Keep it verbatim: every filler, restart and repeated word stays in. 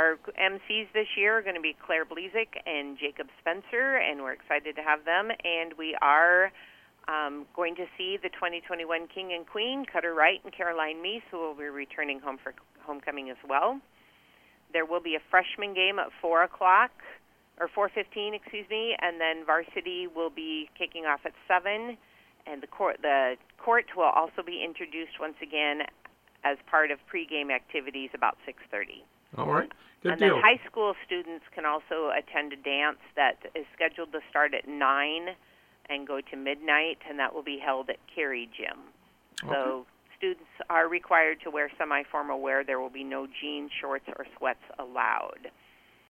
our M Cs this year are going to be Claire Blezick and Jacob Spencer, and we're excited to have them. And we are um, going to see the twenty twenty-one King and Queen, Cutter Wright and Caroline Meese, who will be returning home for homecoming as well. There will be a freshman game at four o'clock, or four fifteen, excuse me, and then varsity will be kicking off at seven. And the court, the court will also be introduced once again as part of pregame activities about six thirty. All right, good and deal. then high school students can also attend a dance that is scheduled to start at nine and go to midnight, and that will be held at Cary Gym. Okay. So students are required to wear semi-formal wear. There will be no jeans, shorts, or sweats allowed.